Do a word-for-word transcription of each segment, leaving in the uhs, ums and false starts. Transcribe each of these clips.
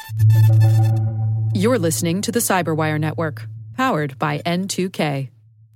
You're listening to the Cyberwire Network, powered by N two K.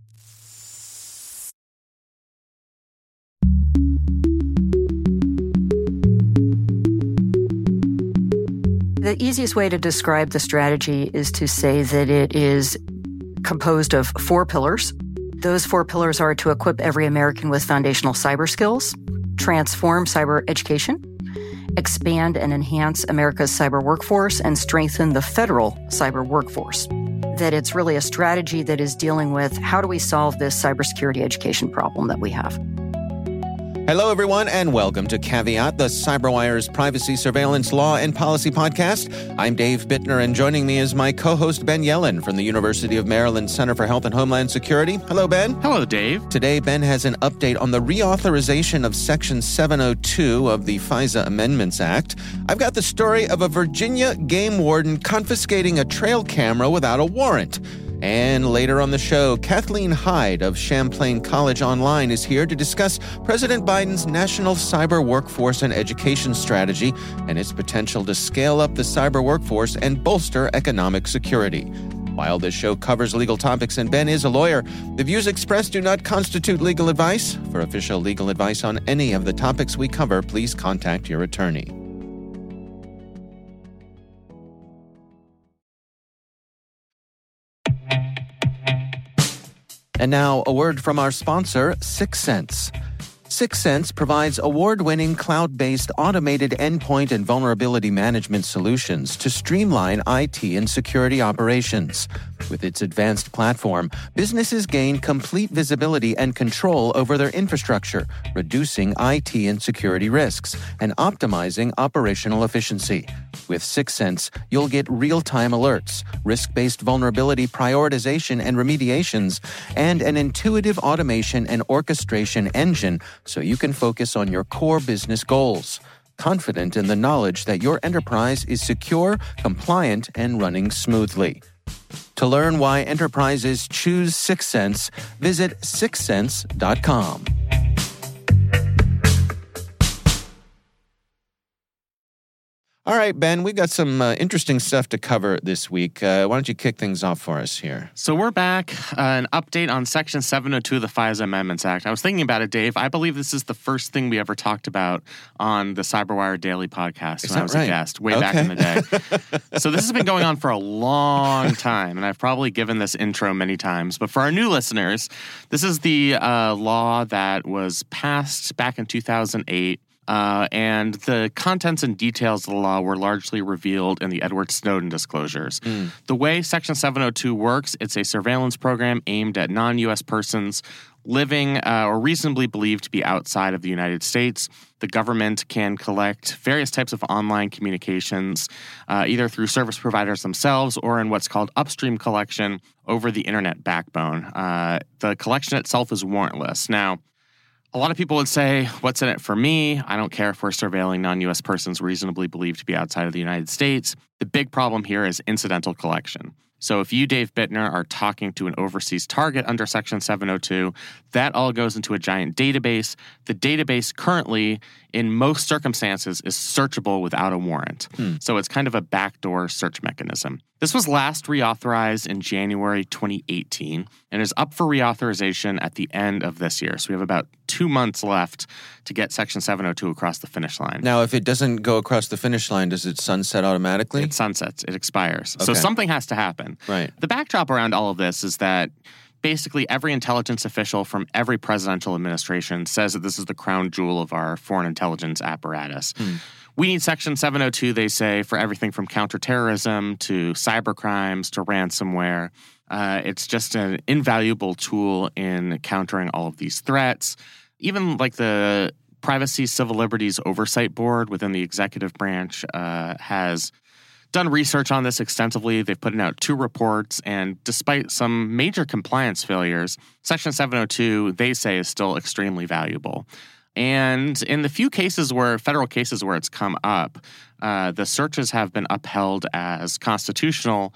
The easiest way to describe the strategy is to say that it is composed of four pillars. Those four pillars are to equip every American with foundational cyber skills, transform cyber education, expand and enhance America's cyber workforce, and strengthen the federal cyber workforce. That it's really a strategy that is dealing with how do we solve this cybersecurity education problem that we have. Hello, everyone, and welcome to Caveat, the CyberWire's privacy, surveillance, law, and policy podcast. I'm Dave Bittner, and joining me is my co-host Ben Yellen from the University of Maryland Center for Health and Homeland Security. Hello, Ben. Hello, Dave. Today, Ben has an update on the reauthorization of Section seven oh two of the FISA Amendments Act. I've got the story of a Virginia game warden confiscating a trail camera without a warrant. And later on the show, Kathleen Hyde of Champlain College Online is here to discuss President Biden's national cyber workforce and education strategy and its potential to scale up the cyber workforce and bolster economic security. While this show covers legal topics and Ben is a lawyer, the views expressed do not constitute legal advice. For official legal advice on any of the topics we cover, please contact your attorney. And now, a word from our sponsor, Syxsense. Syxsense provides award-winning cloud-based automated endpoint and vulnerability management solutions to streamline I T and security operations. With its advanced platform, businesses gain complete visibility and control over their infrastructure, reducing I T and security risks and optimizing operational efficiency. With Syxsense, you'll get real-time alerts, risk-based vulnerability prioritization and remediations, and an intuitive automation and orchestration engine so you can focus on your core business goals, confident in the knowledge that your enterprise is secure, compliant, and running smoothly. To learn why enterprises choose Syxsense, visit syxsense dot com. All right, Ben, we got some uh, interesting stuff to cover this week. Uh, why don't you kick things off for us here? So we're back, uh, an update on Section seven oh two of the FISA Amendments Act. I was thinking about it, Dave. I believe this is the first thing we ever talked about on the CyberWire Daily podcast Is when that I was right? a guest, way Okay. back in the day. So this has been going on for a long time, and I've probably given this intro many times. But for our new listeners, this is the uh, law that was passed back in two thousand eight. Uh, and the contents and details of the law were largely revealed in the Edward Snowden disclosures. Mm. The way Section seven oh two works, it's a surveillance program aimed at non-U S persons living uh, or reasonably believed to be outside of the United States. The government can collect various types of online communications, uh, either through service providers themselves or in what's called upstream collection over the internet backbone. Uh, the collection itself is warrantless. Now, a lot of people would say, what's in it for me? I don't care if we're surveilling non-U S persons reasonably believed to be outside of the United States. The big problem here is incidental collection. So if you, Dave Bittner, are talking to an overseas target under Section seven oh two, that all goes into a giant database. The database currently, in most circumstances, is searchable without a warrant. Hmm. So it's kind of a backdoor search mechanism. This was last reauthorized in January twenty eighteen and is up for reauthorization at the end of this year. So we have about two months left to get Section seven oh two across the finish line. Now, if it doesn't go across the finish line, does it sunset automatically? It sunsets. It expires. Okay. So something has to happen. Right. The backdrop around all of this is that basically every intelligence official from every presidential administration says that this is the crown jewel of our foreign intelligence apparatus. Hmm. We need Section seven oh two, they say, for everything from counterterrorism to cybercrimes to ransomware. Uh, it's just an invaluable tool in countering all of these threats. Even like the Privacy Civil Liberties Oversight Board within the executive branch uh, has done research on this extensively. They've put out two reports, and despite some major compliance failures, Section seven oh two, they say, is still extremely valuable. And in the few cases where, federal cases where it's come up, uh, the searches have been upheld as constitutional,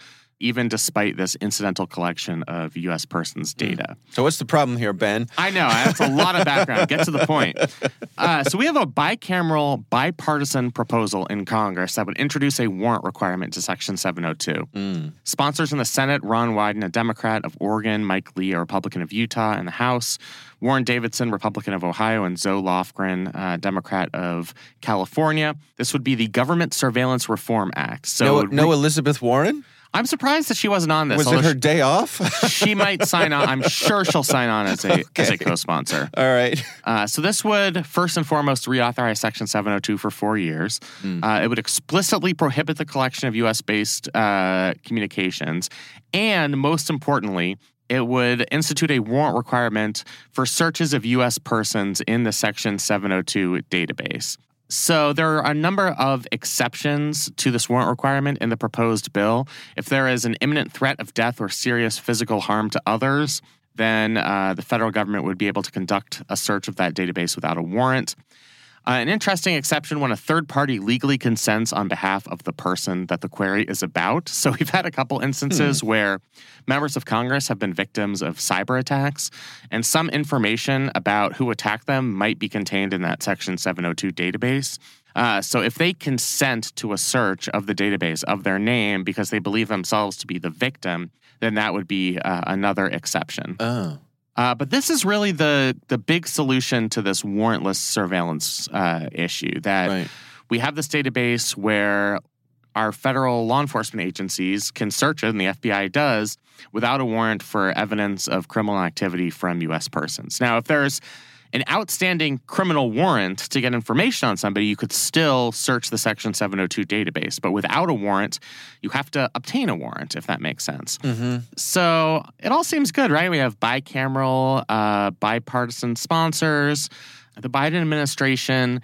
even despite this incidental collection of U S persons' data. So what's the problem here, Ben? I know. That's a lot of background. Get to the point. Uh, so we have a bicameral, bipartisan proposal in Congress that would introduce a warrant requirement to Section seven oh two. Mm. Sponsors in the Senate, Ron Wyden, a Democrat of Oregon, Mike Lee, a Republican of Utah, in the House, Warren Davidson, Republican of Ohio, and Zoe Lofgren, uh, Democrat of California. This would be the Government Surveillance Reform Act. So no, re- no Elizabeth Warren? I'm surprised that she wasn't on this. Was it her day off? She might sign on. I'm sure she'll sign on as a, okay. as a co-sponsor. All right. Uh, so this would, first and foremost, reauthorize Section seven oh two for four years. Mm. Uh, it would explicitly prohibit the collection of U S-based uh, communications. And most importantly, it would institute a warrant requirement for searches of U S persons in the Section seven oh two database. So there are a number of exceptions to this warrant requirement in the proposed bill. If there is an imminent threat of death or serious physical harm to others, then uh, the federal government would be able to conduct a search of that database without a warrant. Uh, an interesting exception when a third party legally consents on behalf of the person that the query is about. So we've had a couple instances hmm. where members of Congress have been victims of cyber attacks, and some information about who attacked them might be contained in that Section seven oh two database. Uh, so if they consent to a search of the database of their name because they believe themselves to be the victim, then that would be uh, another exception. Oh. Uh, but this is really the the big solution to this warrantless surveillance uh, issue, that right. we have this database where our federal law enforcement agencies can search it, and the F B I does, without a warrant for evidence of criminal activity from U S persons. Now, if there's an outstanding criminal warrant to get information on somebody, you could still search the Section seven oh two database. But without a warrant, you have to obtain a warrant, if that makes sense. Mm-hmm. So it all seems good, right? We have bicameral, uh, bipartisan sponsors. The Biden administration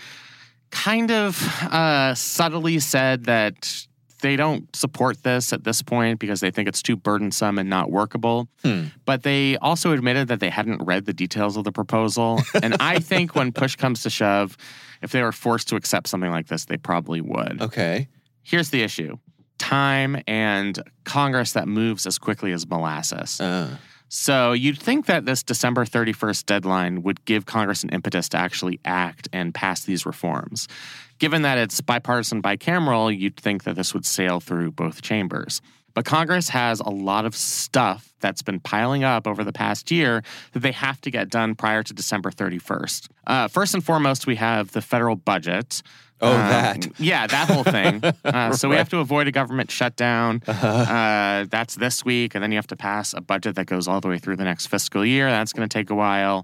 kind of uh, subtly said that they don't support this at this point because they think it's too burdensome and not workable. Hmm. But they also admitted that they hadn't read the details of the proposal. And I think when push comes to shove, if they were forced to accept something like this, they probably would. Okay. Here's the issue. Time and Congress that moves as quickly as molasses. Uh. So you'd think that this December thirty-first deadline would give Congress an impetus to actually act and pass these reforms. Given that it's bipartisan, bicameral, you'd think that this would sail through both chambers. But Congress has a lot of stuff that's been piling up over the past year that they have to get done prior to December thirty-first. Uh, first and foremost, we have the federal budget. Oh, um, that. Yeah, that whole thing. Uh, so right. we have to avoid a government shutdown. Uh-huh. Uh, that's this week. And then you have to pass a budget that goes all the way through the next fiscal year. That's going to take a while.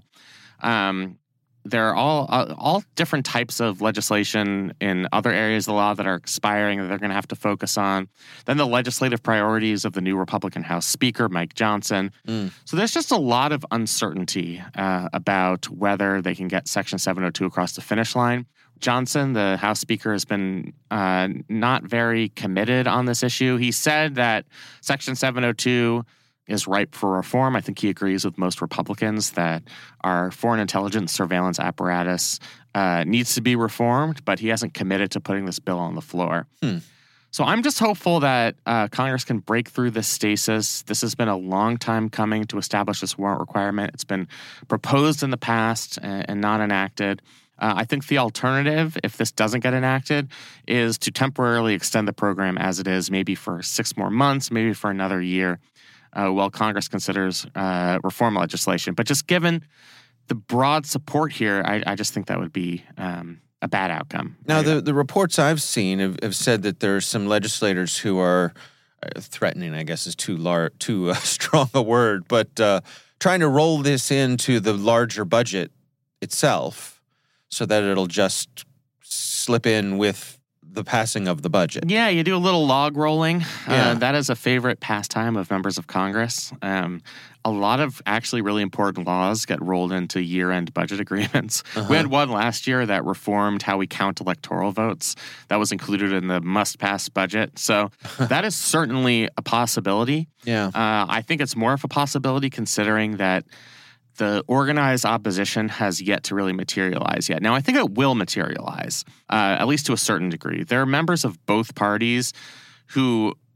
Um, there are all uh, all different types of legislation in other areas of the law that are expiring that they're going to have to focus on. Then the legislative priorities of the new Republican House Speaker, Mike Johnson. Mm. So there's just a lot of uncertainty uh, about whether they can get Section seven oh two across the finish line. Johnson, the House Speaker, has been uh, not very committed on this issue. He said that Section seven oh two is ripe for reform. I think he agrees with most Republicans that our foreign intelligence surveillance apparatus uh, needs to be reformed, but he hasn't committed to putting this bill on the floor. Hmm. So I'm just hopeful that uh, Congress can break through this stasis. This has been a long time coming to establish this warrant requirement. It's been proposed in the past and, and not enacted. Uh, I think the alternative, if this doesn't get enacted, is to temporarily extend the program as it is, maybe for six more months, maybe for another year, uh, while Congress considers uh, reform legislation. But just given the broad support here, I, I just think that would be um, a bad outcome. Now, the, the reports I've seen have, have said that there are some legislators who are uh, threatening, I guess is too, lar- too uh, strong a word, but uh, trying to roll this into the larger budget itself, so that it'll just slip in with the passing of the budget. Yeah, you do a little log rolling. Yeah. Uh, that is a favorite pastime of members of Congress. Um, a lot of actually really important laws get rolled into year-end budget agreements. Uh-huh. We had one last year that reformed how we count electoral votes. That was included in the must-pass budget. So that is certainly a possibility. Yeah. Uh, I think it's more of a possibility considering that the organized opposition has yet to really materialize yet. Now, I think it will materialize, uh, at least to a certain degree. There are members of both parties who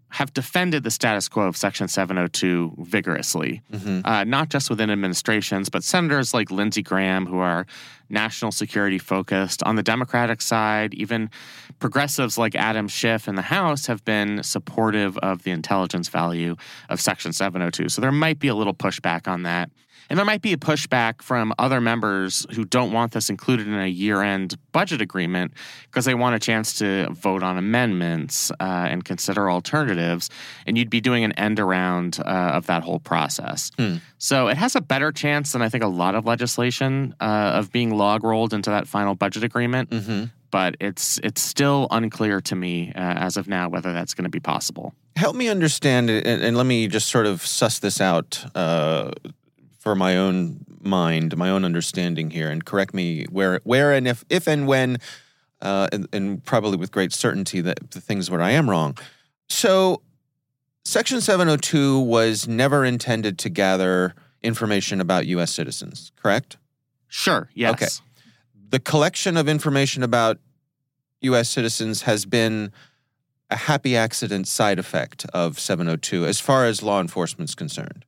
have defended the status quo of Section seven oh two vigorously, mm-hmm. uh, not just within administrations, but senators like Lindsey Graham, who are national security focused. On the Democratic side, even progressives like Adam Schiff in the House have been supportive of the intelligence value of Section seven oh two. So there might be a little pushback on that. And there might be a pushback from other members who don't want this included in a year-end budget agreement because they want a chance to vote on amendments uh, and consider alternatives, and you'd be doing an end around uh, of that whole process. Hmm. So it has a better chance than I think a lot of legislation uh, of being log-rolled into that final budget agreement, mm-hmm. but it's it's still unclear to me uh, as of now whether that's going to be possible. Help me understand, and, and let me just sort of suss this out uh for my own mind, my own understanding here, and correct me where where and if if and when, uh, and, and probably with great certainty that the things where I am wrong. So Section seven oh two was never intended to gather information about U S citizens, correct? Sure, yes. Okay. The collection of information about U S citizens has been a happy accident side effect of seven oh two as far as law enforcement's concerned.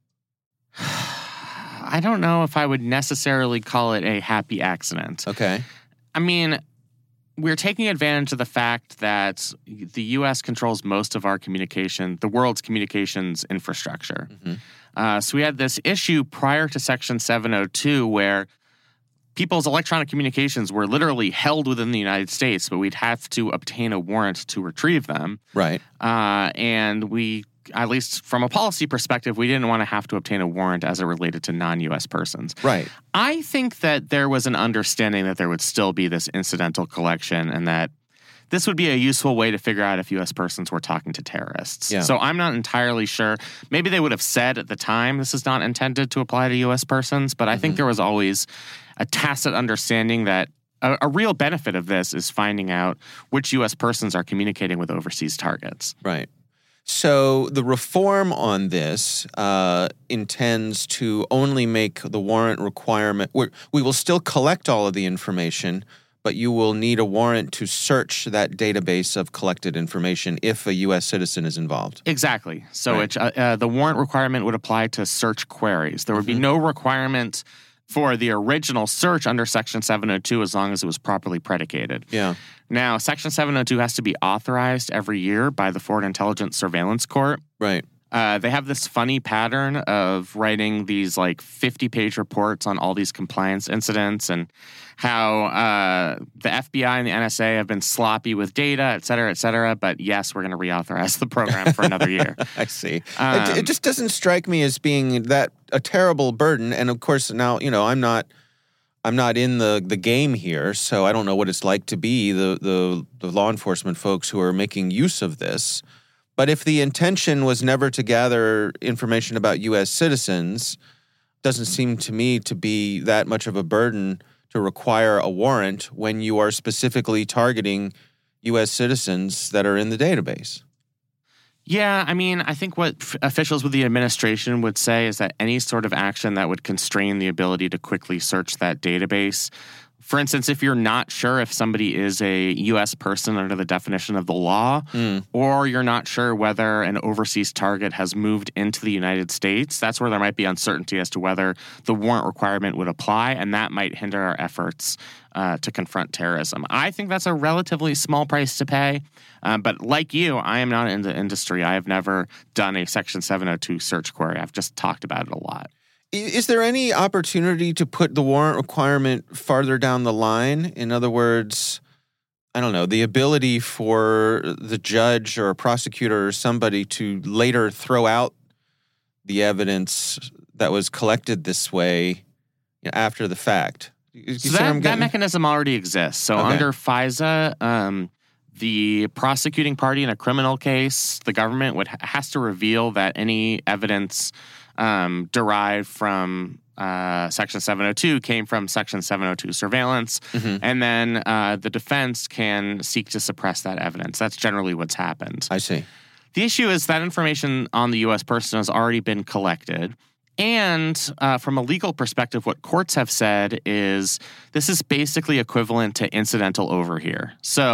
I don't know if I would necessarily call it a happy accident. Okay. I mean, we're taking advantage of the fact that the U S controls most of our communication, the world's communications infrastructure. Mm-hmm. Uh, so we had this issue prior to Section seven oh two where people's electronic communications were literally held within the United States, but we'd have to obtain a warrant to retrieve them. Right. Uh, and we... At least from a policy perspective, we didn't want to have to obtain a warrant as it related to non-U S persons. Right. I think that there was an understanding that there would still be this incidental collection and that this would be a useful way to figure out if U S persons were talking to terrorists. Yeah. So I'm not entirely sure. Maybe they would have said at the time this is not intended to apply to U S persons, but I mm-hmm. think there was always a tacit understanding that a, a real benefit of this is finding out which U S persons are communicating with overseas targets. Right. So the reform on this uh, intends to only make the warrant requirement. We will still collect all of the information, but you will need a warrant to search that database of collected information if a U S citizen is involved. Exactly. So right. it, uh, uh, the warrant requirement would apply to search queries. There would mm-hmm. be no requirement for the original search under Section seven oh two as long as it was properly predicated. Yeah. Now, Section seven oh two has to be authorized every year by the Foreign Intelligence Surveillance Court. Right. Uh, they have this funny pattern of writing these like fifty-page reports on all these compliance incidents and how uh, the F B I and the N S A have been sloppy with data, et cetera, et cetera. But yes, we're going to reauthorize the program for another year. I see. Um, it, it just doesn't strike me as being that a terrible burden. And of course, now you know I'm not. I'm not in the, the game here, so I don't know what it's like to be the, the the law enforcement folks who are making use of this. But if the intention was never to gather information about U S citizens, doesn't seem to me to be that much of a burden to require a warrant when you are specifically targeting U S citizens that are in the database. Yeah, I mean, I think what f- officials with the administration would say is that any sort of action that would constrain the ability to quickly search that database, for instance, if you're not sure if somebody is a U S person under the definition of the law, mm. or you're not sure whether an overseas target has moved into the United States, that's where there might be uncertainty as to whether the warrant requirement would apply, and that might hinder our efforts uh, to confront terrorism. I think that's a relatively small price to pay, uh, but like you, I am not in the industry. I have never done a Section seven oh two search query. I've just talked about it a lot. Is there any opportunity to put the warrant requirement farther down the line? In other words, I don't know, the ability for the judge or a prosecutor or somebody to later throw out the evidence that was collected this way you know, after the fact. You so that, that mechanism already exists. So okay. under FISA, um, the prosecuting party in a criminal case, the government would has to reveal that any evidence Um, derived from uh, Section seven oh two came from Section seven oh two surveillance, mm-hmm. and then uh, the defense can seek to suppress that evidence. That's generally what's happened. I see. The issue is that information on the U S person has already been collected, and uh, from a legal perspective, what courts have said is this is basically equivalent to incidental overhear. So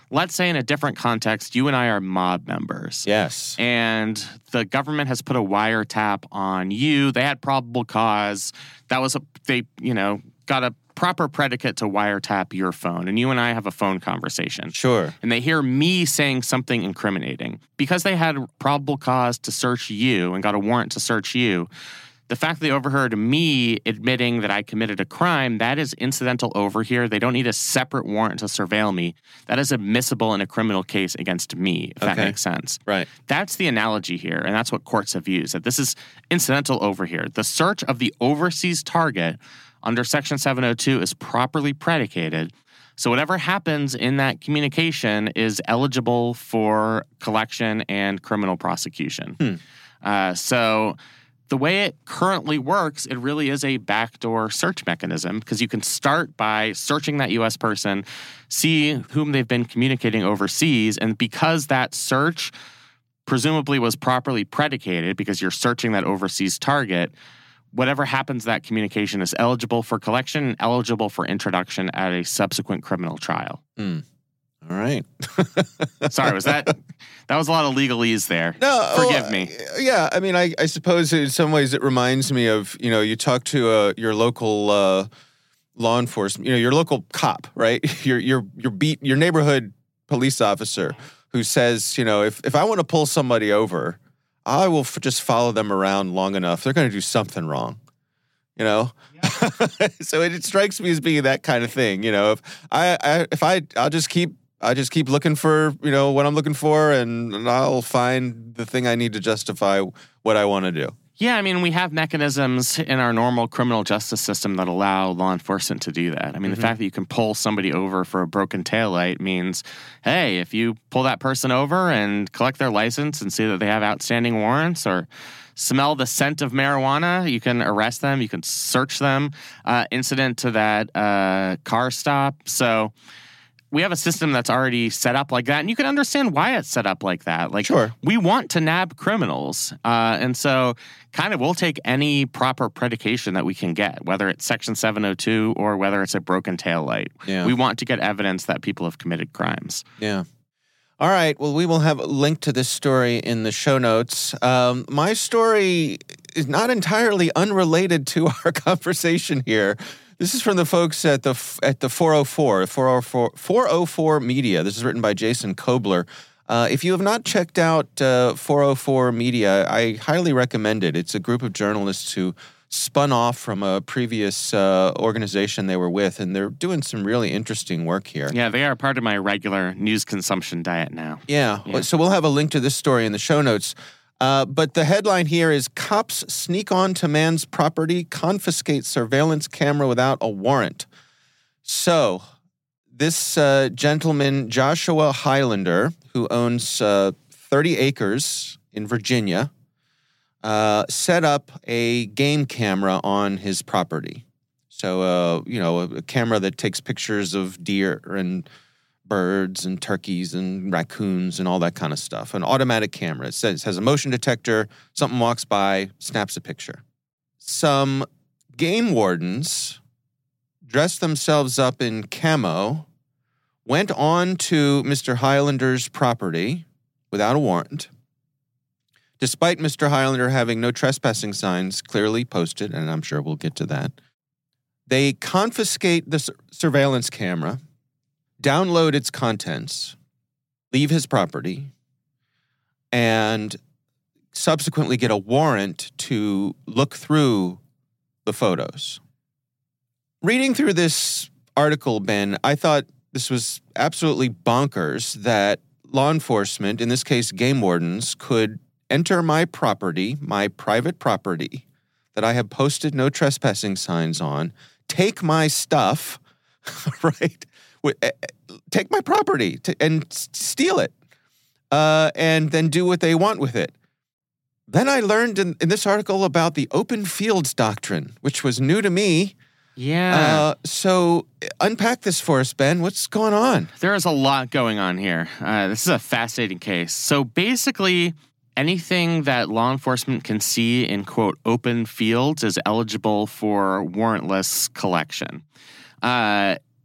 let's say in a different context, you and I are mob members. Yes. And the government has put a wiretap on you. They had probable cause. That was a, they, you know, got a proper predicate to wiretap your phone. And you and I have a phone conversation. Sure. And they hear me saying something incriminating. Because they had probable cause to search you and got a warrant to search you, the fact that they overheard me admitting that I committed a crime, that is incidental over here. They don't need a separate warrant to surveil me. That is admissible in a criminal case against me, if Okay. that makes sense. Right. That's the analogy here, and that's what courts have used, that this is incidental over here. The search of the overseas target under Section seven oh two is properly predicated. So whatever happens in that communication is eligible for collection and criminal prosecution. Hmm. Uh, so the way it currently works, it really is a backdoor search mechanism because you can start by searching that U S person, see whom they've been communicating overseas, and because that search presumably was properly predicated because you're searching that overseas target, whatever happens to that communication is eligible for collection and eligible for introduction at a subsequent criminal trial. Hmm. All right. Sorry, was that that was a lot of legalese there? No, Forgive well, me. Yeah, I mean, I, I suppose in some ways it reminds me of, you know, you talk to uh, your local uh, law enforcement, you know, your local cop, right? Your your your beat your neighborhood police officer who says, you know, if if I want to pull somebody over, I will f- just follow them around long enough. They're going to do something wrong. You know, yeah. So it, it strikes me as being that kind of thing. You know, if I, I if I I'll just keep. I just keep looking for, you know, what I'm looking for, and, and I'll find the thing I need to justify what I want to do. Yeah, I mean, we have mechanisms in our normal criminal justice system that allow law enforcement to do that. I mean, mm-hmm. the fact that you can pull somebody over for a broken taillight means, hey, if you pull that person over and collect their license and see that they have outstanding warrants or smell the scent of marijuana, you can arrest them, you can search them, uh, incident to that uh, car stop. So we have a system that's already set up like that, and you can understand why it's set up like that. Like, sure. We want to nab criminals, uh, and so kind of we'll take any proper predication that we can get, whether it's Section seven oh two or whether it's a broken taillight. Yeah. We want to get evidence that people have committed crimes. Yeah. All right. Well, we will have a link to this story in the show notes. Um, my story is not entirely unrelated to our conversation here. This is from the folks at the at the four oh four, four oh four, four oh four Media. This is written by Jason Kobler. Uh, if you have not checked out uh, four oh four Media, I highly recommend it. It's a group of journalists who spun off from a previous uh, organization they were with, and they're doing some really interesting work here. Yeah, they are part of my regular news consumption diet now. Yeah, yeah. So we'll have a link to this story in the show notes. Uh, but the headline here is Cops Sneak Onto Man's Property, Confiscate Surveillance Camera Without a Warrant. So this uh, gentleman, Joshua Highlander, who owns uh, thirty acres in Virginia, uh, set up a game camera on his property. So, uh, you know, a, a camera that takes pictures of deer and birds and turkeys and raccoons and all that kind of stuff. An automatic camera. It says, has a motion detector. Something walks by, snaps a picture. Some game wardens dressed themselves up in camo, went on to Mister Highlander's property without a warrant, despite Mister Highlander having no trespassing signs clearly posted, and I'm sure we'll get to that. They confiscate the sur- surveillance camera, download its contents, leave his property, and subsequently get a warrant to look through the photos. Reading through this article, Ben, I thought this was absolutely bonkers that law enforcement, in this case game wardens, could enter my property, my private property, that I have posted no trespassing signs on, take my stuff, right? Take my property to, and steal it, uh, and then do what they want with it. Then I learned in, in this article about the open fields doctrine, which was new to me. Yeah. Uh, so unpack this for us, Ben. What's going on? There is a lot going on here. Uh, this is a fascinating case. So basically, anything that law enforcement can see in, quote, open fields is eligible for warrantless collection. Uh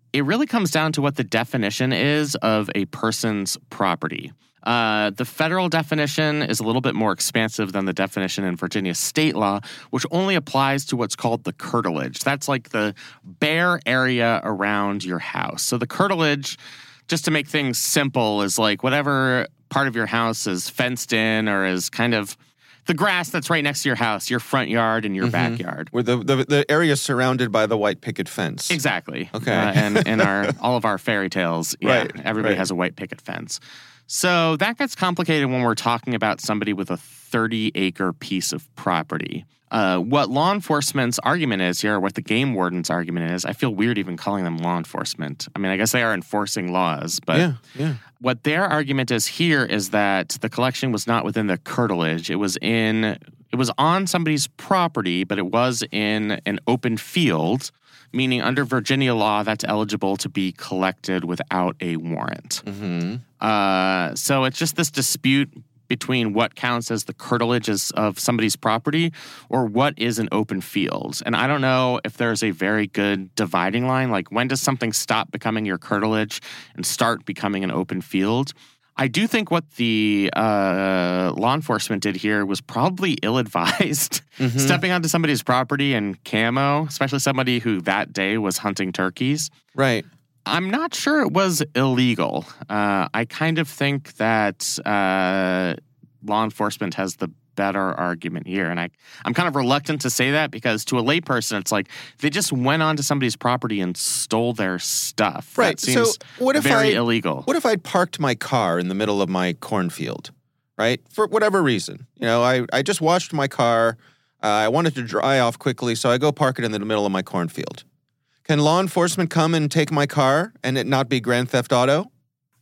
it really comes down to what the definition is of a person's property. Uh, the federal definition is a little bit more expansive than the definition in Virginia state law, which only applies to what's called the curtilage. That's like the bare area around your house. So the curtilage, just to make things simple, is like whatever part of your house is fenced in or is kind of the grass that's right next to your house, your front yard and your mm-hmm. backyard. Where the, the the area surrounded by the white picket fence. Exactly. Okay. Uh, and in our all of our fairy tales, yeah, right, everybody right. has a white picket fence. So that gets complicated when we're talking about somebody with a thirty-acre piece of property. Uh, what law enforcement's argument is here, or what the game warden's argument is, I feel weird even calling them law enforcement. I mean, I guess they are enforcing laws, but yeah, yeah. what their argument is here is that the collection was not within the curtilage. It was in, it was on somebody's property, but it was in an open field, meaning under Virginia law, that's eligible to be collected without a warrant. Mm-hmm. Uh, so it's just this dispute between what counts as the curtilage of somebody's property or what is an open field. And I don't know if there's a very good dividing line. Like, when does something stop becoming your curtilage and start becoming an open field? I do think what the uh, law enforcement did here was probably ill-advised. Mm-hmm. Stepping onto somebody's property in camo, especially somebody who that day was hunting turkeys. Right. I'm not sure it was illegal. Uh, I kind of think that uh, law enforcement has the better argument here. And I, I'm kind of reluctant to say that because to a layperson, it's like they just went onto somebody's property and stole their stuff. Right. That seems so what if very I, illegal. What if I'd parked my car in the middle of my cornfield, right? For whatever reason. You know, I, I just washed my car. Uh, I wanted to dry off quickly, so I go park it in the middle of my cornfield. Can law enforcement come and take my car and it not be Grand Theft Auto?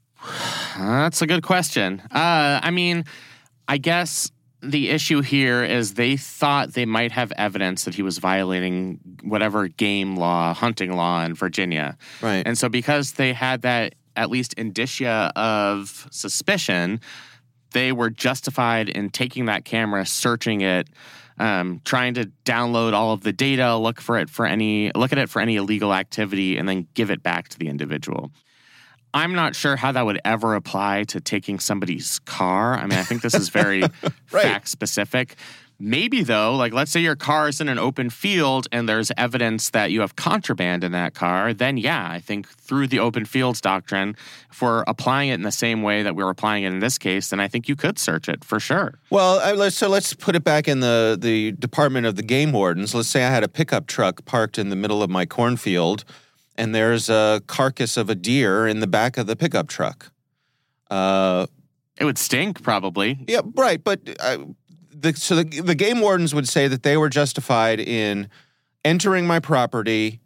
That's a good question. Uh, I mean, I guess the issue here is they thought they might have evidence that he was violating whatever game law, hunting law in Virginia. Right. And so because they had that at least indicia of suspicion, they were justified in taking that camera, searching it, Um, trying to download all of the data, look for it for any, look at it for any illegal activity, and then give it back to the individual. I'm not sure how that would ever apply to taking somebody's car. I mean, I think this is very right. fact specific. Maybe though, like let's say your car is in an open field and there's evidence that you have contraband in that car, then yeah, I think through the open fields doctrine, if we're applying it in the same way that we're applying it in this case, then I think you could search it for sure. Well, I, let's, so let's put it back in the, the department of the game wardens. Let's say I had a pickup truck parked in the middle of my cornfield and there's a carcass of a deer in the back of the pickup truck. Uh, it would stink probably. Yeah, right, but... I, The, so the, the game wardens would say that they were justified in entering my property,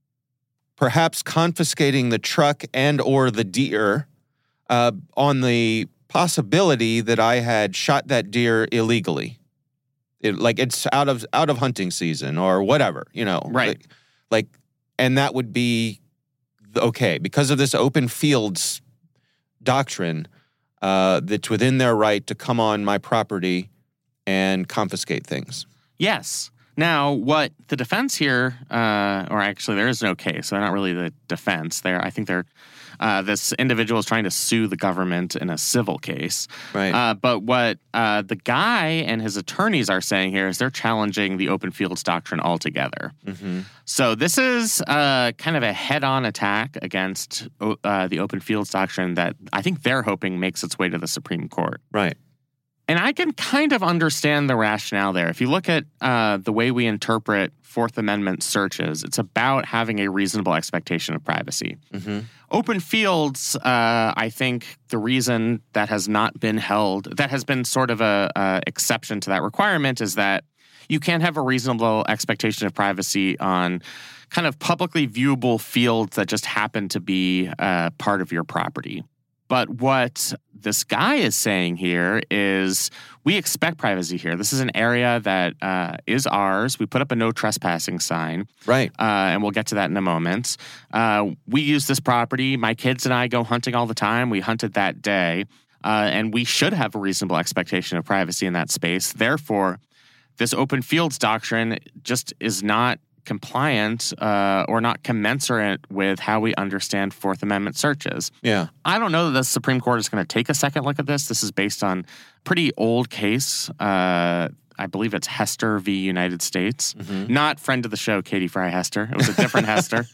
perhaps confiscating the truck and or the deer uh, on the possibility that I had shot that deer illegally. It, like it's out of out of hunting season or whatever, you know. Right. Like, like, and that would be okay because of this open fields doctrine uh, that's within their right to come on my property and confiscate things. Yes. Now, what the defense here, uh, or actually there is no case, so they're not really the defense. They're, I think they're, uh, this individual is trying to sue the government in a civil case. Right. Uh, but what uh, the guy and his attorneys are saying here is they're challenging the open fields doctrine altogether. Mm-hmm. So this is uh, kind of a head-on attack against uh, the open fields doctrine that I think they're hoping makes its way to the Supreme Court. Right. And I can kind of understand the rationale there. If you look at uh, the way we interpret Fourth Amendment searches, it's about having a reasonable expectation of privacy. Mm-hmm. Open fields, uh, I think the reason that has not been held, that has been sort of a, a exception to that requirement is that you can't have a reasonable expectation of privacy on kind of publicly viewable fields that just happen to be uh, part of your property. But what this guy is saying here is we expect privacy here. This is an area that uh, is ours. We put up a no trespassing sign. Right. Uh, and we'll get to that in a moment. Uh, we use this property. My kids and I go hunting all the time. We hunted that day. Uh, and we should have a reasonable expectation of privacy in that space. Therefore, this open fields doctrine just is not compliant uh, or not commensurate with how we understand Fourth Amendment searches. Yeah. I don't know that the Supreme Court is going to take a second look at this. This is based on a pretty old case. Uh, I believe it's Hester v. United States. Mm-hmm. Not friend of the show, Katie Fry Hester. It was a different Hester.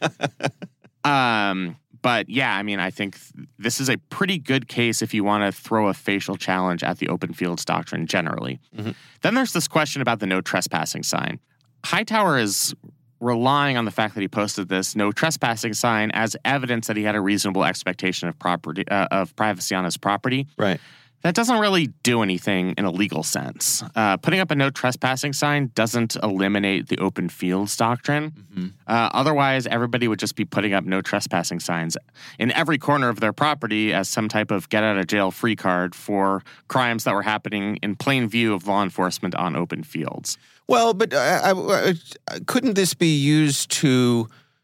Um, but yeah, I mean, I think this is a pretty good case if you want to throw a facial challenge at the open fields doctrine generally. Mm-hmm. Then there's this question about the no trespassing sign. Hightower is relying on the fact that he posted this no trespassing sign as evidence that he had a reasonable expectation of property uh, of privacy on his property. Right. That doesn't really do anything in a legal sense. Uh, putting up a no trespassing sign doesn't eliminate the open fields doctrine. Mm-hmm. Uh, otherwise, everybody would just be putting up no trespassing signs in every corner of their property as some type of get out of jail free card for crimes that were happening in plain view of law enforcement on open fields. Well, but I, I, I, couldn't this be used to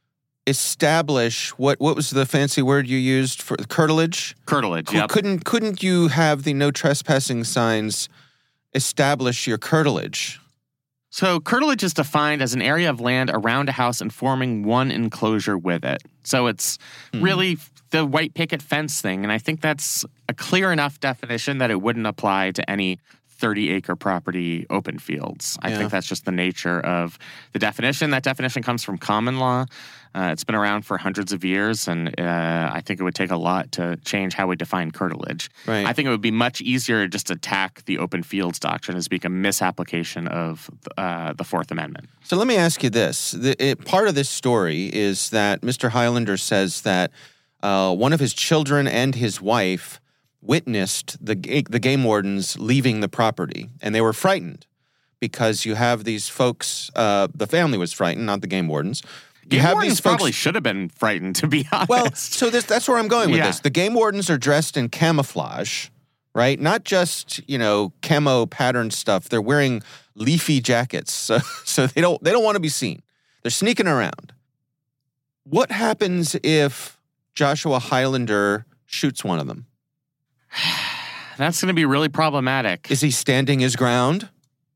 establish what what was the fancy word you used for curtilage? Curtilage, C- yeah. Couldn't couldn't you have the no trespassing signs establish your curtilage? So curtilage is defined as an area of land around a house and forming one enclosure with it. So it's hmm. really the white picket fence thing, and I think that's a clear enough definition that it wouldn't apply to any thirty-acre property open fields. I yeah. think that's just the nature of the definition. That definition comes from common law. Uh, it's been around for hundreds of years, and uh, I think it would take a lot to change how we define curtilage. Right. I think it would be much easier to just attack the open fields doctrine as being a misapplication of uh, the Fourth Amendment. So let me ask you this. The, it, part of this story is that Mister Highlander says that uh, one of his children and his wife witnessed the the game wardens leaving the property, and they were frightened because you have these folks. Uh, the family was frightened, not the game wardens. You game have wardens these folks, probably should have been frightened, to be honest. Well, so this, that's where I'm going with yeah. this. The game wardens are dressed in camouflage, right? Not just you know camo patterned stuff. They're wearing leafy jackets, so, so they don't they don't want to be seen. They're sneaking around. What happens if Joshua Highlander shoots one of them? That's going to be really problematic. Is he standing his ground?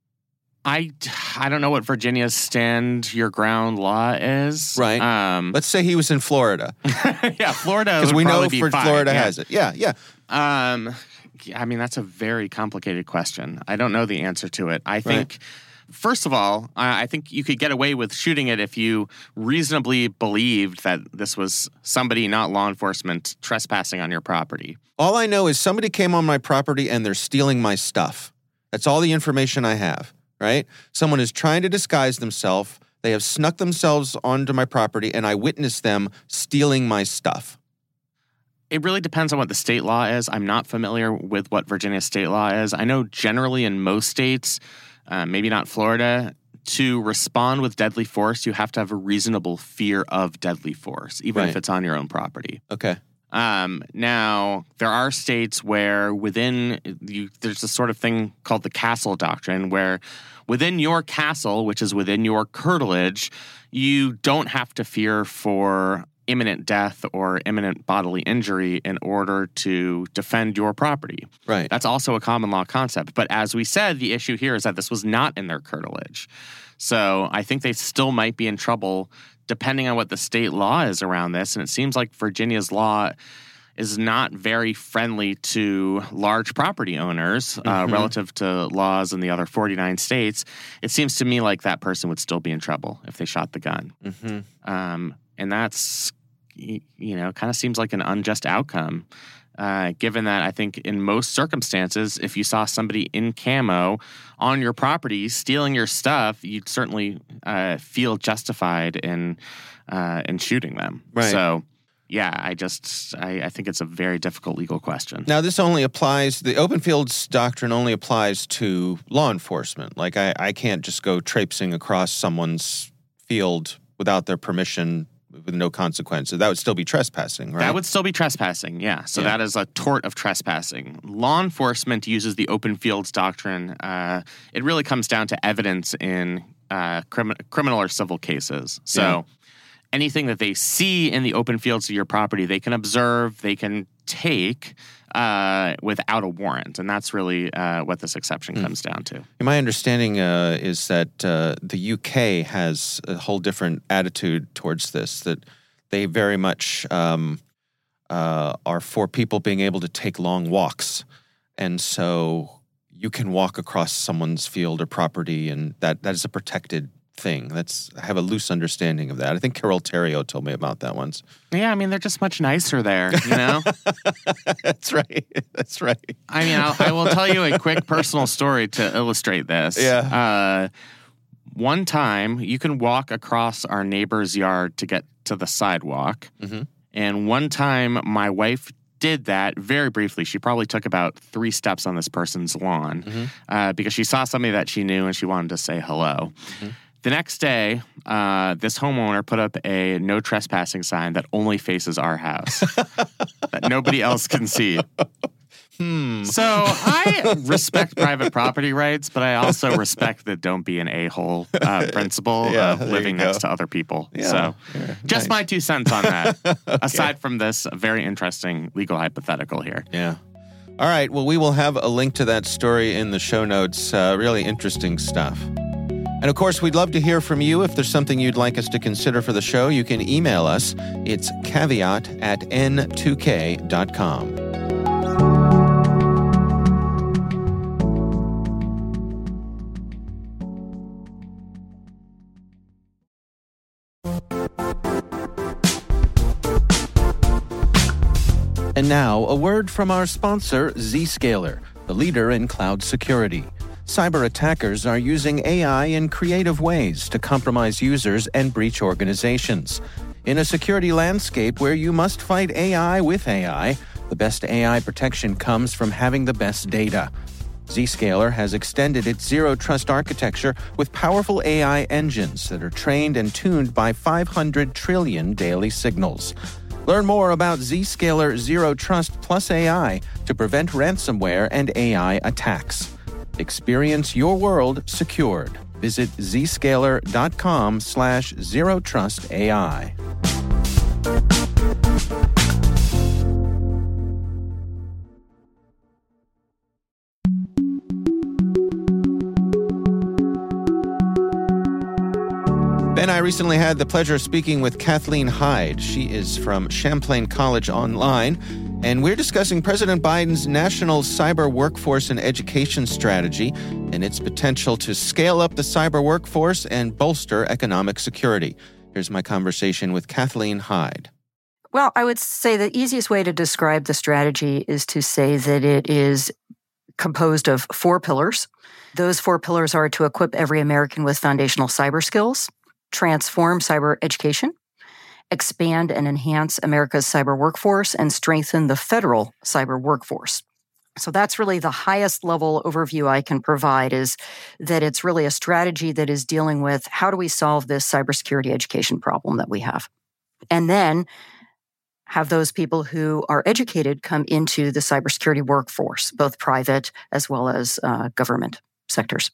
I, I don't know what Virginia's stand your ground law is. Right. Um, Let's say he was in Florida. yeah, Florida Because we know be for fine. Florida yeah. has it. Yeah, yeah. Um, I mean, that's a very complicated question. I don't know the answer to it. I think... Right. First of all, I think you could get away with shooting it if you reasonably believed that this was somebody, not law enforcement, trespassing on your property. All I know is somebody came on my property and they're stealing my stuff. That's all the information I have, right? Someone is trying to disguise themselves. They have snuck themselves onto my property, and I witnessed them stealing my stuff. It really depends on what the state law is. I'm not familiar with what Virginia state law is. I know generally in most states... Uh, maybe not Florida, to respond with deadly force, you have to have a reasonable fear of deadly force, even right. if it's on your own property. Okay. Um, now, there are states where within, you, there's this sort of thing called the castle doctrine, where within your castle, which is within your curtilage, you don't have to fear for imminent death or imminent bodily injury in order to defend your property. Right. That's also a common law concept. But as we said, the issue here is that this was not in their curtilage. So I think they still might be in trouble depending on what the state law is around this. And it seems like Virginia's law is not very friendly to large property owners uh, mm-hmm. relative to laws in the other forty-nine states. It seems to me like that person would still be in trouble if they shot the gun. Mm-hmm. Um, and that's... you know, kind of seems like an unjust outcome, uh, given that I think in most circumstances, if you saw somebody in camo on your property stealing your stuff, you'd certainly uh, feel justified in uh, in shooting them. Right. So, yeah, I just I, I think it's a very difficult legal question. Now, this only applies, the open fields doctrine only applies to law enforcement. Like, I, I can't just go traipsing across someone's field without their permission with no consequence. So that would still be trespassing, right? That would still be trespassing, yeah. So yeah. that is a tort of trespassing. Law enforcement uses the open fields doctrine. Uh, it really comes down to evidence in uh, crim- criminal or civil cases. So anything that they see in the open fields of your property, they can observe, they can take uh, without a warrant. And that's really uh, what this exception mm. comes down to. My understanding uh, is that uh, the U K has a whole different attitude towards this, that they very much um, uh, are for people being able to take long walks. And so you can walk across someone's field or property, and that, that is a protected thing. That's I have a loose understanding of that. I think Carol Terrio told me about that once. Yeah, I mean, they're just much nicer there, you know? That's right. That's right. I mean, I'll, I will tell you a quick personal story to illustrate this. Yeah. Uh, one time, you can walk across our neighbor's yard to get to the sidewalk. Mm-hmm. And one time, my wife did that very briefly. She probably took about three steps on this person's lawn mm-hmm. uh, because she saw somebody that she knew and she wanted to say hello. Mm-hmm. The next day, uh, this homeowner put up a no trespassing sign that only faces our house, that nobody else can see. Hmm. So I respect private property rights, but I also respect the don't be an a-hole uh, principle yeah, of living next to other people. Yeah, so yeah, just nice. my two cents on that, okay. aside from this very interesting legal hypothetical here. Yeah. All right. Well, we will have a link to that story in the show notes. Uh, really interesting stuff. And of course, we'd love to hear from you. If there's something you'd like us to consider for the show, you can email us. It's caveat at n two k dot com. And now, a word from our sponsor, Zscaler, the leader in cloud security. Cyber attackers are using A I in creative ways to compromise users and breach organizations. In a security landscape where you must fight A I with A I, the best A I protection comes from having the best data. Zscaler has extended its zero trust architecture with powerful A I engines that are trained and tuned by five hundred trillion daily signals. Learn more about Zscaler Zero Trust Plus A I to prevent ransomware and A I attacks. Experience your world secured. Visit zscaler.com slash zero trust AI. Ben, I recently had the pleasure of speaking with Kathleen Hyde. She is from Champlain College Online, and we're discussing President Biden's national cyber workforce and education strategy and its potential to scale up the cyber workforce and bolster economic security. Here's my conversation with Kathleen Hyde. Well, I would say the easiest way to describe the strategy is to say that it is composed of four pillars. Those four pillars are to equip every American with foundational cyber skills, transform cyber education, expand and enhance America's cyber workforce, and strengthen the federal cyber workforce. So that's really the highest level overview I can provide, is that it's really a strategy that is dealing with how do we solve this cybersecurity education problem that we have. And then have those people who are educated come into the cybersecurity workforce, both private as well as uh, government sectors.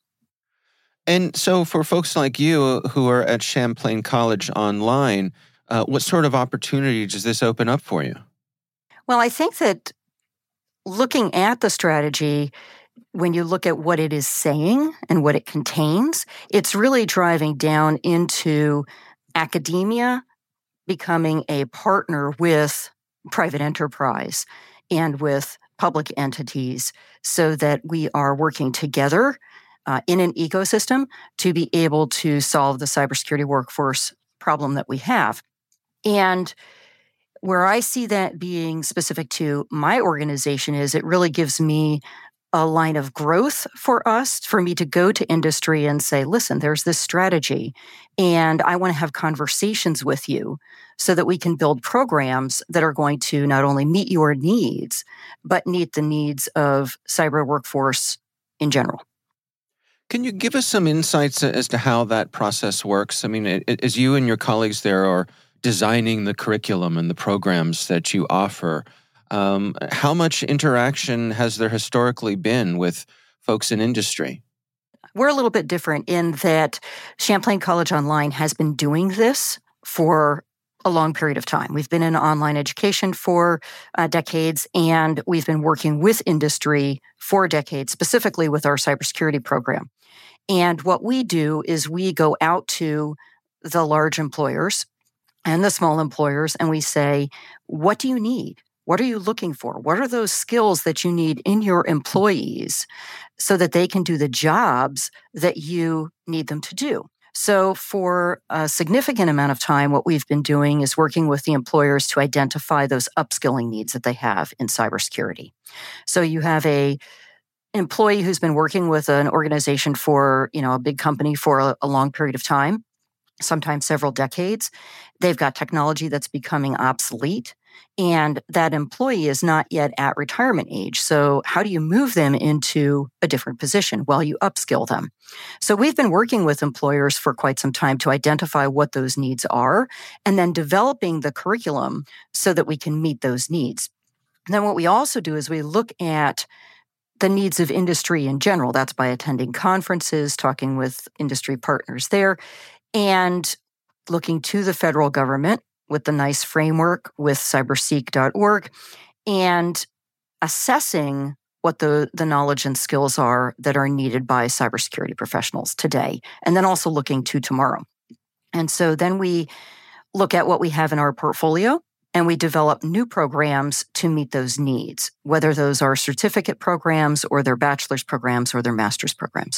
And so for folks like you who are at Champlain College Online, uh, what sort of opportunity does this open up for you? Well, I think that looking at the strategy, when you look at what it is saying and what it contains, it's really driving down into academia becoming a partner with private enterprise and with public entities so that we are working together Uh, in an ecosystem to be able to solve the cybersecurity workforce problem that we have. And where I see that being specific to my organization is it really gives me a line of growth for us, for me to go to industry and say, listen, there's this strategy, and I want to have conversations with you so that we can build programs that are going to not only meet your needs, but meet the needs of cyber workforce in general. Can you give us some insights as to how that process works? I mean, as you and your colleagues there are designing the curriculum and the programs that you offer, um, how much interaction has there historically been with folks in industry? We're a little bit different in that Champlain College Online has been doing this for a long period of time. We've been in online education for uh, decades, and we've been working with industry for decades, specifically with our cybersecurity program. And what we do is we go out to the large employers and the small employers, and we say, what do you need? What are you looking for? What are those skills that you need in your employees so that they can do the jobs that you need them to do? So for a significant amount of time, what we've been doing is working with the employers to identify those upskilling needs that they have in cybersecurity. So you have a employee who's been working with an organization for, you know, a big company for a, a long period of time, sometimes several decades. They've got technology that's becoming obsolete, and that employee is not yet at retirement age. So how do you move them into a different position while you upskill them? So we've been working with employers for quite some time to identify what those needs are, and then developing the curriculum so that we can meet those needs. And then what we also do is we look at the needs of industry in general. That's by attending conferences, talking with industry partners there, and looking to the federal government with the NICE framework, with cyberseek dot org, and assessing what the, the knowledge and skills are that are needed by cybersecurity professionals today, and then also looking to tomorrow. And so then we look at what we have in our portfolio, and we develop new programs to meet those needs, whether those are certificate programs or their bachelor's programs or their master's programs.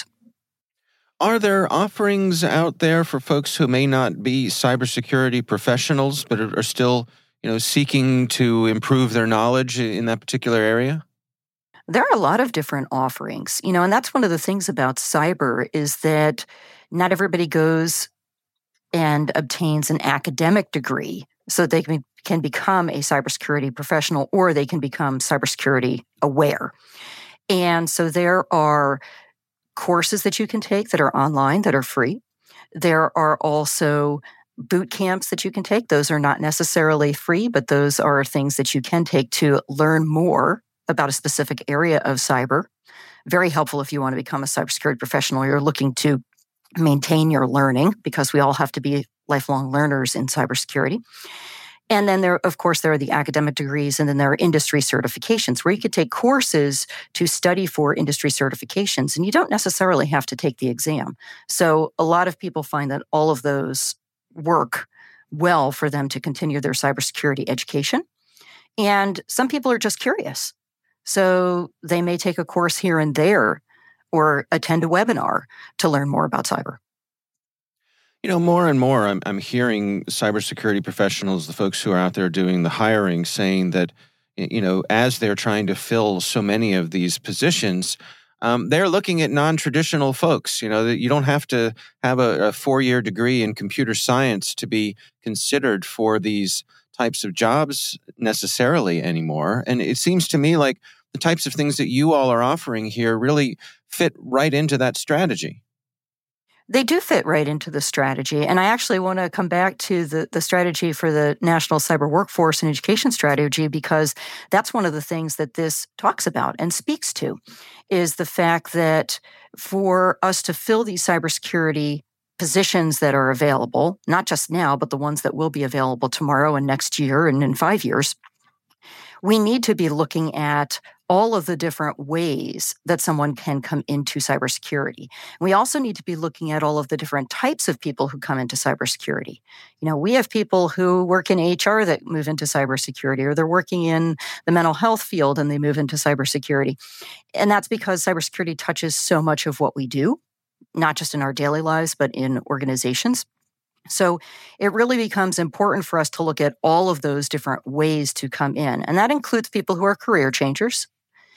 Are there offerings out there for folks who may not be cybersecurity professionals but are still, you know, seeking to improve their knowledge in that particular area? There are a lot of different offerings, you know, and that's one of the things about cyber is that not everybody goes and obtains an academic degree so that they can, can become a cybersecurity professional, or they can become cybersecurity aware. And so there are courses that you can take that are online that are free. There are also boot camps that you can take. Those are not necessarily free, but those are things that you can take to learn more about a specific area of cyber. Very helpful if you want to become a cybersecurity professional. You're looking to maintain your learning, because we all have to be lifelong learners in cybersecurity. And then there, of course, there are the academic degrees, and then there are industry certifications where you could take courses to study for industry certifications, and you don't necessarily have to take the exam. So a lot of people find that all of those work well for them to continue their cybersecurity education. And some people are just curious. So they may take a course here and there or attend a webinar to learn more about cyber. You know, more and more, I'm I'm hearing cybersecurity professionals, the folks who are out there doing the hiring, saying that, you know, as they're trying to fill so many of these positions, um, they're looking at non-traditional folks. You know, that you don't have to have a, a four-year degree in computer science to be considered for these types of jobs necessarily anymore. And it seems to me like the types of things that you all are offering here really fit right into that strategy. They do fit right into the strategy. And I actually want to come back to the, the strategy for the National Cyber Workforce and Education Strategy, because that's one of the things that this talks about and speaks to, is the fact that for us to fill these cybersecurity positions that are available, not just now, but the ones that will be available tomorrow and next year and in five years, we need to be looking at all of the different ways that someone can come into cybersecurity. We also need to be looking at all of the different types of people who come into cybersecurity. You know, we have people who work in H R that move into cybersecurity, or they're working in the mental health field and they move into cybersecurity. And that's because cybersecurity touches so much of what we do, not just in our daily lives, but in organizations. So it really becomes important for us to look at all of those different ways to come in. And that includes people who are career changers.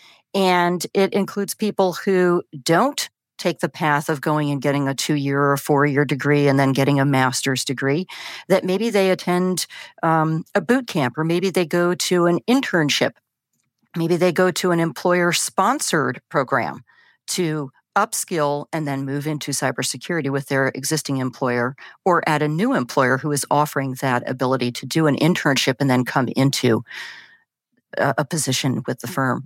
And it includes people who don't take the path of going and getting a two-year or four-year degree and then getting a master's degree, that maybe they attend um, a boot camp, or maybe they go to an internship. Maybe they go to an employer-sponsored program to upskill and then move into cybersecurity with their existing employer, or at a new employer who is offering that ability to do an internship and then come into a, a position with the firm.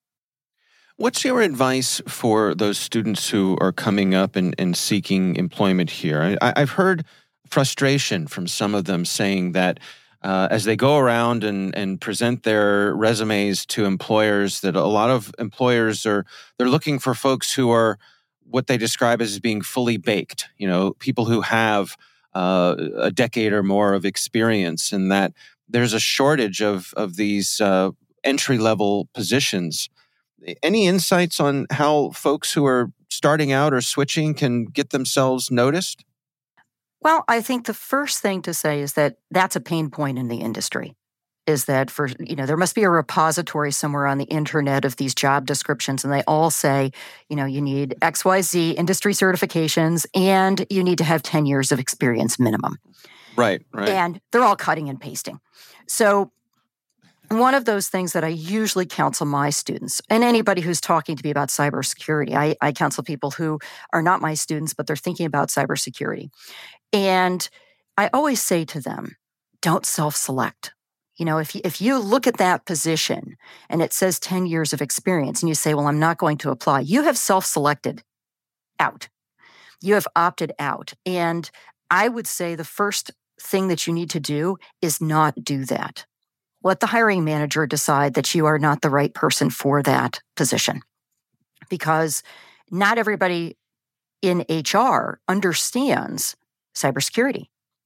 What's your advice for those students who are coming up and, and seeking employment here? I, I've heard frustration from some of them saying that uh, as they go around and, and present their resumes to employers, that a lot of employers are, they're looking for folks who are what they describe as being fully baked, you know, people who have uh, a decade or more of experience, and that there's a shortage of, of these uh, entry-level positions. Any insights on how folks who are starting out or switching can get themselves noticed? Well, I think the first thing to say is that that's a pain point in the industry, is that for, you know, there must be a repository somewhere on the internet of these job descriptions, and they all say, you know, you need X Y Z industry certifications and you need to have ten years of experience minimum. Right, right. And they're all cutting and pasting. So one of those things that I usually counsel my students and anybody who's talking to me about cybersecurity, I, I counsel people who are not my students, but they're thinking about cybersecurity. And I always say to them, don't self-select. You know, if you, if you look at that position and it says ten years of experience and you say, well, I'm not going to apply, you have self-selected out. You have opted out. And I would say the first thing that you need to do is not do that. Let the hiring manager decide that you are not the right person for that position, because not everybody in H R understands cybersecurity.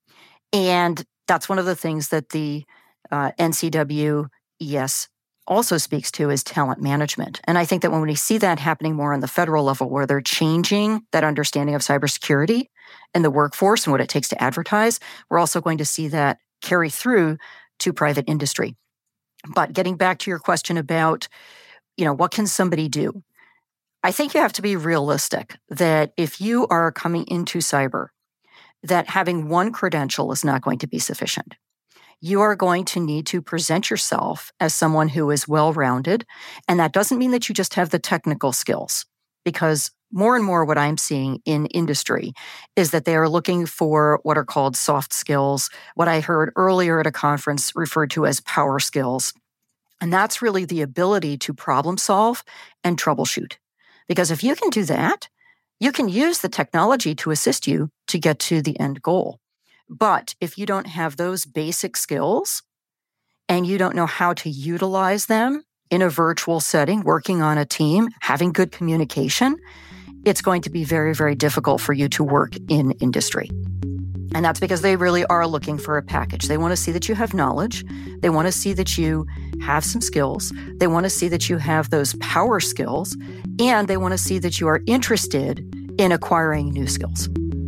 And that's one of the things that the uh, N C W E S also speaks to is talent management. And I think that when we see that happening more on the federal level, where they're changing that understanding of cybersecurity in the workforce and what it takes to advertise, we're also going to see that carry through to private industry. But getting back to your question about, you know, what can somebody do? I think you have to be realistic that if you are coming into cyber, that having one credential is not going to be sufficient. You are going to need to present yourself as someone who is well-rounded. And that doesn't mean that you just have the technical skills, because more and more what I'm seeing in industry is that they are looking for what are called soft skills, what I heard earlier at a conference referred to as power skills. And that's really the ability to problem solve and troubleshoot. Because if you can do that, you can use the technology to assist you to get to the end goal. But if you don't have those basic skills and you don't know how to utilize them in a virtual setting, working on a team, having good communication, it's going to be very, very difficult for you to work in industry. And that's because they really are looking for a package. They want to see that you have knowledge. They want to see that you have some skills. They want to see that you have those power skills. And they want to see that you are interested in acquiring new skills.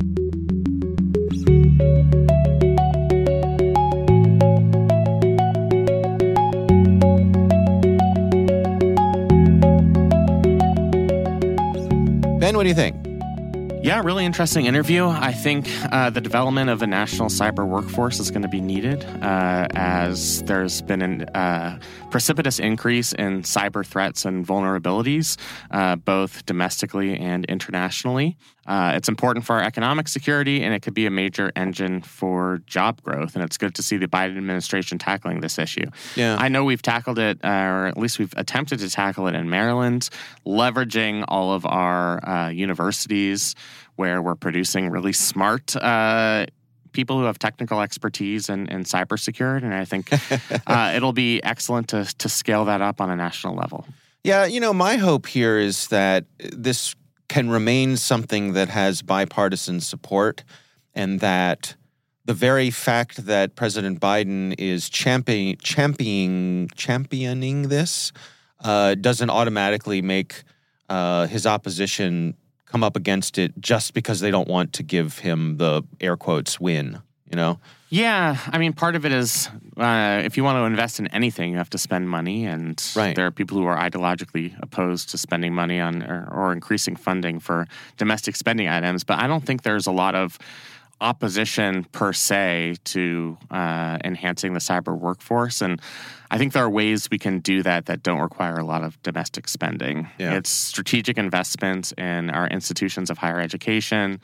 Ben, what do you think? Yeah, really interesting interview. I think uh, the development of a national cyber workforce is going to be needed uh, as there's been a uh, precipitous increase in cyber threats and vulnerabilities, uh, both domestically and internationally. Uh, it's important for our economic security, and it could be a major engine for job growth. And it's good to see the Biden administration tackling this issue. Yeah. I know we've tackled it, uh, or at least we've attempted to tackle it in Maryland, leveraging all of our uh, universities where we're producing really smart uh, people who have technical expertise in, in cybersecurity. And I think uh, it'll be excellent to, to scale that up on a national level. Yeah, you know, my hope here is that this can remain something that has bipartisan support, and that the very fact that President Biden is champion, championing, championing this uh, doesn't automatically make uh, his opposition come up against it just because they don't want to give him the air quotes win, you know? Yeah, I mean, part of it is uh, if you want to invest in anything, you have to spend money, and right. There are people who are ideologically opposed to spending money on or, or increasing funding for domestic spending items. But I don't think there's a lot of opposition per se to uh, enhancing the cyber workforce, and I think there are ways we can do that that don't require a lot of domestic spending. Yeah. It's strategic investments in our institutions of higher education.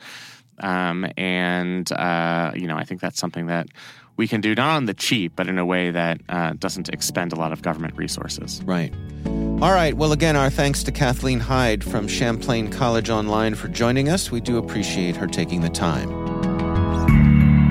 Um, and, uh, you know, I think that's something that we can do not on the cheap, but in a way that uh, doesn't expend a lot of government resources. Right. All right. Well, again, our thanks to Kathleen Hyde from Champlain College Online for joining us. We do appreciate her taking the time.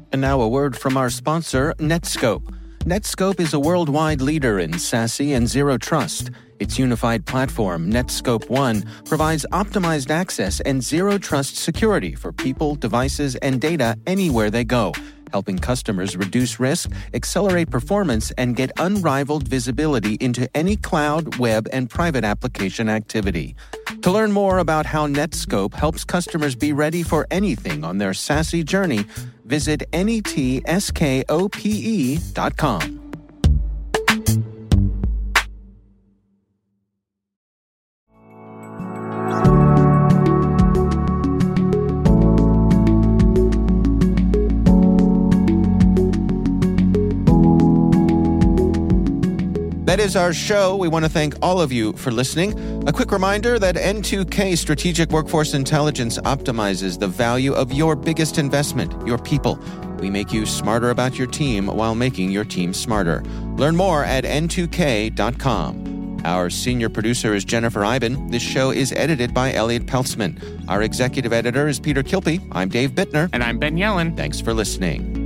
And now a word from our sponsor, Netskope. Netskope is a worldwide leader in SASE and Zero Trust. Its unified platform, Netskope One, provides optimized access and Zero Trust security for people, devices, and data anywhere they go, helping customers reduce risk, accelerate performance, and get unrivaled visibility into any cloud, web, and private application activity. To learn more about how Netskope helps customers be ready for anything on their SASE journey, visit netskope dot com. That is our show. We want to thank all of you for listening. A quick reminder that N two K Strategic Workforce Intelligence optimizes the value of your biggest investment, your people. We make you smarter about your team while making your team smarter. Learn more at N two K dot com. Our senior producer is Jennifer Iben. This show is edited by Elliot Peltzman. Our executive editor is Peter Kilpe. I'm Dave Bittner. And I'm Ben Yellen. Thanks for listening.